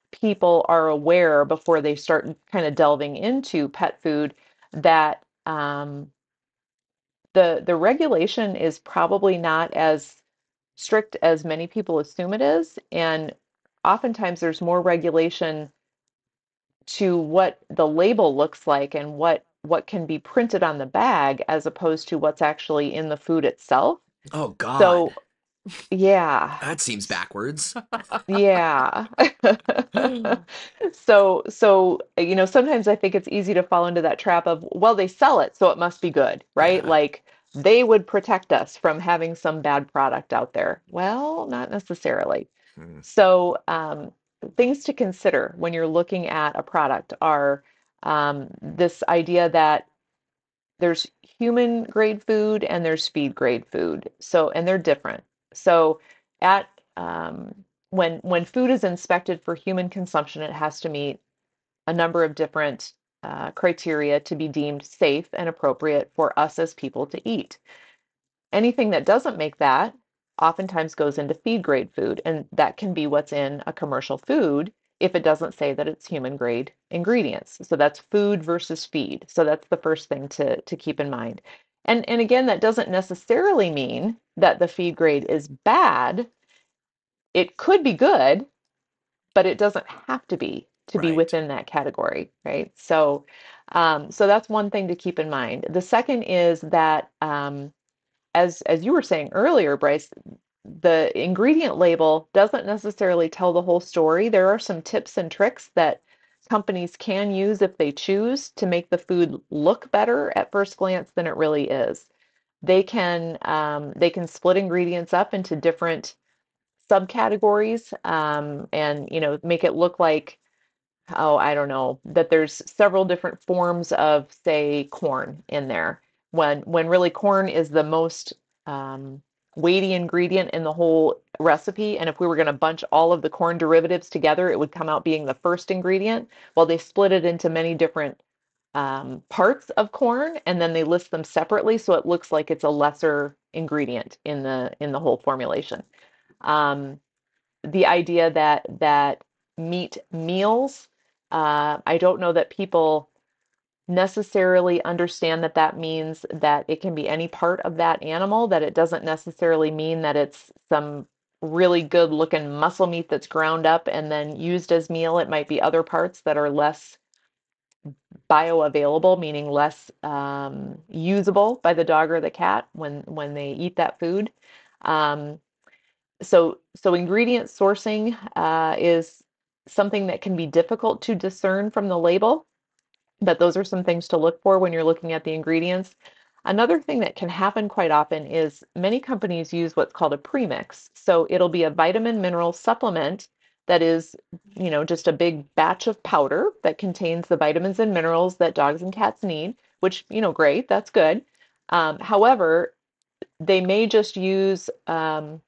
people are aware before they start kind of delving into pet food that um, the the regulation is probably not as strict as many people assume it is, and oftentimes there's more regulation to what the label looks like and what what can be printed on the bag as opposed to what's actually in the food itself. Oh God. So, yeah. That seems backwards. Yeah. So, so, you know, sometimes I think it's easy to fall into that trap of, well, they sell it, so it must be good, right? Yeah. Like they would protect us from having some bad product out there. Well, not necessarily. Hmm. So, um, things to consider when you're looking at a product are um, this idea that there's human grade food and there's feed grade food. So, and they're different. So, at um, when when food is inspected for human consumption, it has to meet a number of different uh, criteria to be deemed safe and appropriate for us as people to eat. Anything that doesn't make that oftentimes goes into feed grade food, and that can be what's in a commercial food if it doesn't say that it's human grade ingredients. So that's food versus feed. So that's the first thing to, to keep in mind. And, and again, that doesn't necessarily mean that the feed grade is bad. It could be good, but it doesn't have to be to be Right. within that category, right? So, um, so that's one thing to keep in mind. The second is that um, as as you were saying earlier, Bryce, the ingredient label doesn't necessarily tell the whole story. There are some tips and tricks that companies can use if they choose to make the food look better at first glance than it really is. They can um, they can split ingredients up into different subcategories um, and you know make it look like, oh, I don't know, that there's several different forms of, say, corn in there, when when really corn is the most um, weighty ingredient in the whole recipe. And if we were going to bunch all of the corn derivatives together, it would come out being the first ingredient. Well, they split it into many different um, parts of corn, and then they list them separately, so it looks like it's a lesser ingredient in the in the whole formulation. Um, the idea that that meat meals, uh, I don't know that people necessarily understand that that means that it can be any part of that animal, that it doesn't necessarily mean that it's some really good looking muscle meat that's ground up and then used as meal. It might be other parts that are less bioavailable, meaning less um, usable by the dog or the cat when when they eat that food. Um, so, so ingredient sourcing uh, is something that can be difficult to discern from the label, but those are some things to look for when you're looking at the ingredients. Another thing that can happen quite often is many companies use what's called a premix. So it'll be a vitamin mineral supplement that is, you know, just a big batch of powder that contains the vitamins and minerals that dogs and cats need, which, you know, great, that's good. Um, however, they may just use um,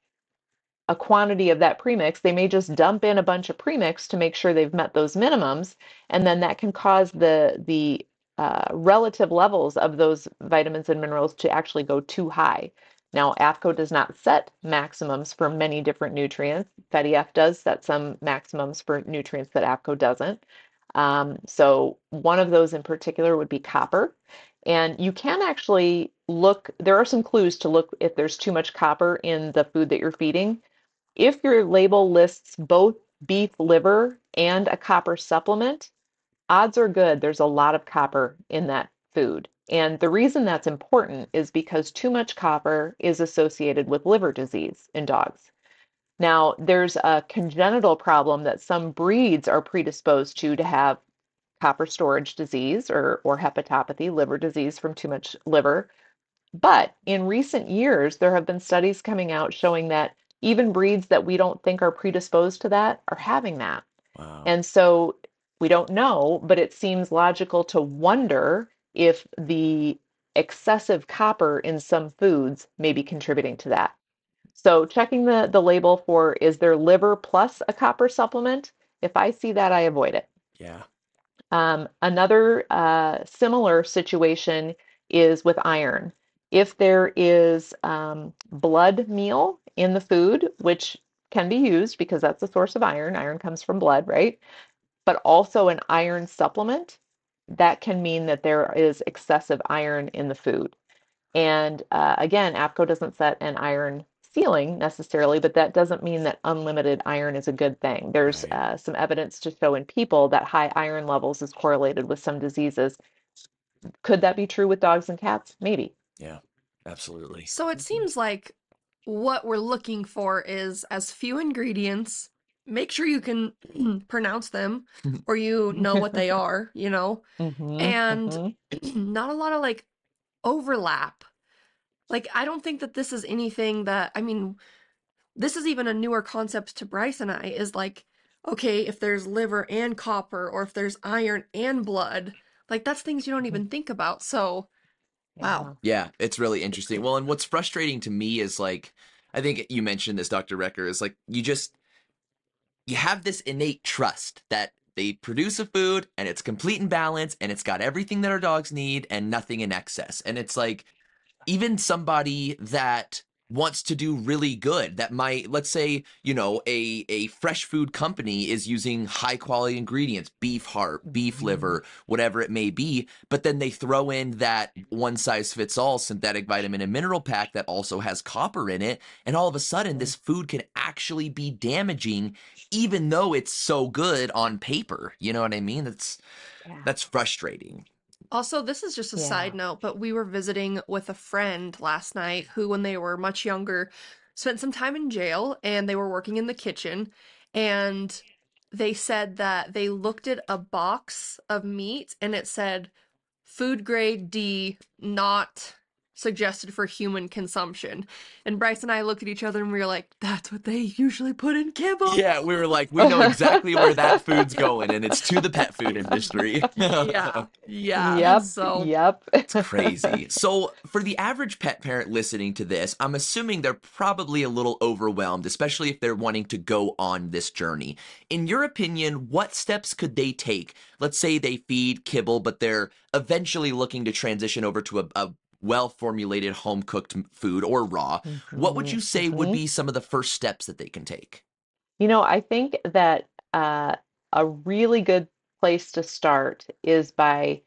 a quantity of that premix. They may just dump in a bunch of premix to make sure they've met those minimums, and then that can cause the the uh, relative levels of those vitamins and minerals to actually go too high. Now, AAFCO does not set maximums for many different nutrients. FEDIAF does set some maximums for nutrients that AAFCO doesn't. Um, so one of those in particular would be copper. And you can actually look, there are some clues to look if there's too much copper in the food that you're feeding. If your label lists both beef liver and a copper supplement, odds are good there's a lot of copper in that food. And the reason that's important is because too much copper is associated with liver disease in dogs. Now, there's a congenital problem that some breeds are predisposed to to have copper storage disease or, or hepatopathy, liver disease from too much liver. But in recent years, there have been studies coming out showing that even breeds that we don't think are predisposed to that are having that. Wow. And so we don't know, but it seems logical to wonder if the excessive copper in some foods may be contributing to that. So checking the, the label for, is there liver plus a copper supplement? If I see that, I avoid it. Yeah. Um, another uh, similar situation is with iron. If there is um, blood meal in the food, which can be used because that's a source of iron. Iron comes from blood, right? But also an iron supplement, that can mean that there is excessive iron in the food. And uh, again, APCO doesn't set an iron ceiling necessarily, but that doesn't mean that unlimited iron is a good thing. There's Right. uh, some evidence to show in people that high iron levels is correlated with some diseases. Could that be true with dogs and cats? Maybe. Yeah, absolutely. So it seems like what we're looking for is as few ingredients. Make sure you can pronounce them or you know what they are, you know, hmm and hmm not a lot of like overlap. Like, I don't think that this is anything that, I mean, this is even a newer concept to Bryce and I is like, okay, if there's liver and copper or if there's iron and blood, like that's things you don't even think about. So, Yeah. wow. Yeah, it's really interesting. Well, and what's frustrating to me is like, I think you mentioned this, Doctor Recker, is like you just you have this innate trust that they produce a food and it's complete in balance and it's got everything that our dogs need and nothing in excess. And it's like even somebody that wants to do really good, that might, let's say, you know, a a fresh food company is using high quality ingredients, beef heart, beef Mhm. liver, whatever it may be, but then they throw in that one size fits all synthetic vitamin and mineral pack that also has copper in it, and all of a sudden this food can actually be damaging even though it's so good on paper. You know what I mean? That's Yeah. that's frustrating. Also, this is just a Yeah. side note, but we were visiting with a friend last night who, when they were much younger, spent some time in jail and they were working in the kitchen. And they said that they looked at a box of meat and it said food grade D, not suggested for human consumption. And Bryce and I looked at each other and we were like, that's what they usually put in kibble. Yeah, we were like, we know exactly where that food's going, and it's to the pet food industry. Yeah. Yeah. Yep. So, Yep. It's crazy. So, for the average pet parent listening to this, I'm assuming they're probably a little overwhelmed, especially if they're wanting to go on this journey. In your opinion, what steps could they take? Let's say they feed kibble, but they're eventually looking to transition over to a, a well-formulated home-cooked food or raw. What would Mhm, you say would mhm. be some of the first steps that they can take? You know, I think that uh, a really good place to start is by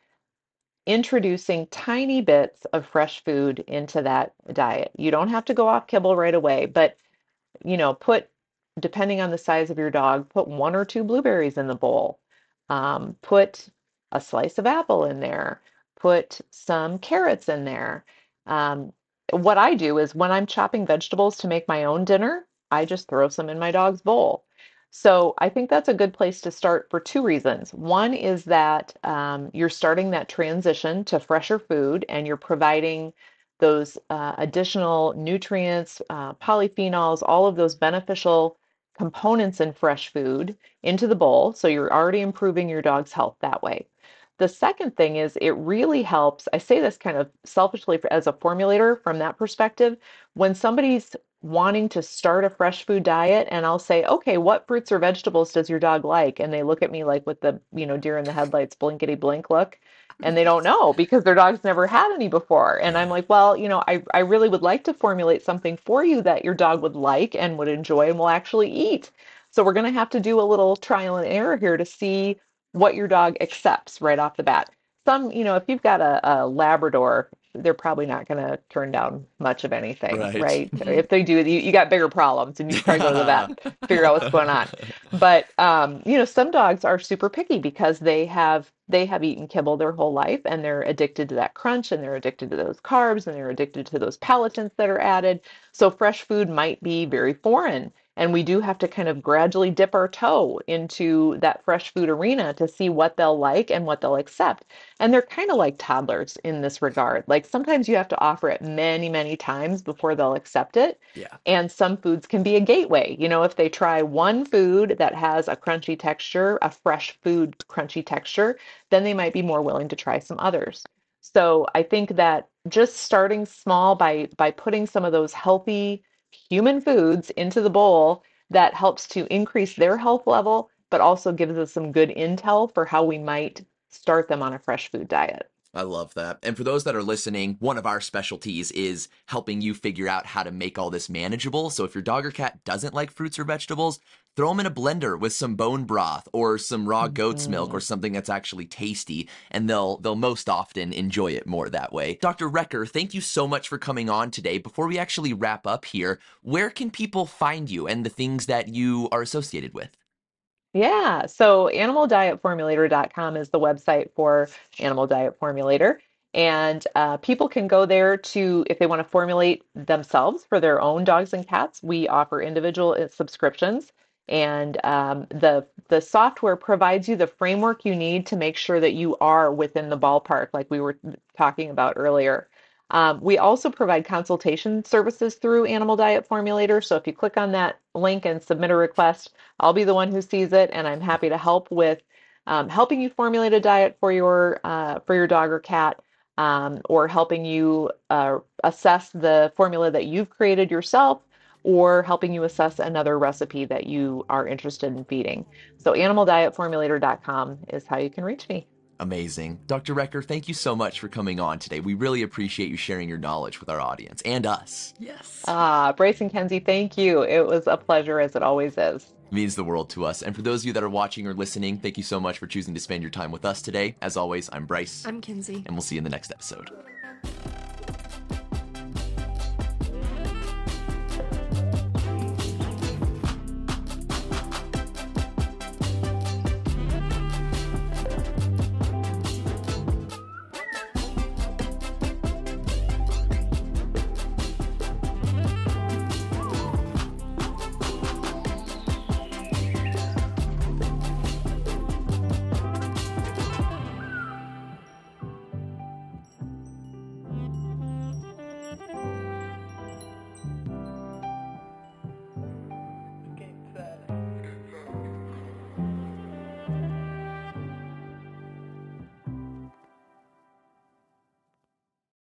introducing tiny bits of fresh food into that diet. You don't have to go off kibble right away, but you know, put, depending on the size of your dog, put one or two blueberries in the bowl. Um, put a slice of apple in there. Put some carrots in there. Um, what I do is when I'm chopping vegetables to make my own dinner, I just throw some in my dog's bowl. So I think that's a good place to start for two reasons. One is that um, you're starting that transition to fresher food and you're providing those uh, additional nutrients, uh, polyphenols, all of those beneficial components in fresh food into the bowl. So you're already improving your dog's health that way. The second thing is it really helps. I say this kind of selfishly as a formulator from that perspective. When somebody's wanting to start a fresh food diet and I'll say, okay, what fruits or vegetables does your dog like? And they look at me like with the, you know, deer in the headlights, blinkety blink look, and they don't know because their dog's never had any before. And I'm Yeah. like, well, you know, I, I really would like to formulate something for you that your dog would like and would enjoy and will actually eat. So we're going to have to do a little trial and error here to see what your dog accepts right off the bat. Some, you know, if you've got a, a Labrador, they're probably not going to turn down much of anything, Right. right? Mhm. If they do, you, you got bigger problems and you probably go to the vet, figure out what's going on. But um, you know, some dogs are super picky because they have they have eaten kibble their whole life and they're addicted to that crunch and they're addicted to those carbs and they're addicted to those pelletants that are added. So fresh food might be very foreign. And we do have to kind of gradually dip our toe into that fresh food arena to see what they'll like and what they'll accept. And they're kind of like toddlers in this regard. Like sometimes you have to offer it many, many times before they'll accept it. Yeah. And some foods can be a gateway. You know, if they try one food that has a crunchy texture, a fresh food crunchy texture, then they might be more willing to try some others. So I think that just starting small by by putting some of those healthy human foods into the bowl, that helps to increase their health level, but also gives us some good intel for how we might start them on a fresh food diet. I love that. And for those that are listening, one of our specialties is helping you figure out how to make all this manageable. So if your dog or cat doesn't like fruits or vegetables, throw them in a blender with some bone broth or some raw goat's milk or something that's actually tasty, and they'll they'll most often enjoy it more that way. Doctor Recker, thank you so much for coming on today. Before we actually wrap up here, where can people find you and the things that you are associated with? Yeah, so animal diet formulator dot com is the website for Animal Diet Formulator. And uh, people can go there to, if they want to formulate themselves for their own dogs and cats, we offer individual uh, subscriptions. And um, the the software provides you the framework you need to make sure that you are within the ballpark, like we were talking about earlier. Um, we also provide consultation services through Animal Diet Formulator. So if you click on that link and submit a request, I'll be the one who sees it, and I'm happy to help with um, helping you formulate a diet for your uh, for your dog or cat, um, or helping you uh, assess the formula that you've created yourself, or helping you assess another recipe that you are interested in feeding. So animal diet formulator dot com is how you can reach me. Amazing. Doctor Recker, thank you so much for coming on today. We really appreciate you sharing your knowledge with our audience and us. Yes. Ah, Bryce and Kenzie, thank you. It was a pleasure, as it always is. It means the world to us. And for those of you that are watching or listening, thank you so much for choosing to spend your time with us today. As always, I'm Bryce. I'm Kinsey. And we'll see you in the next episode.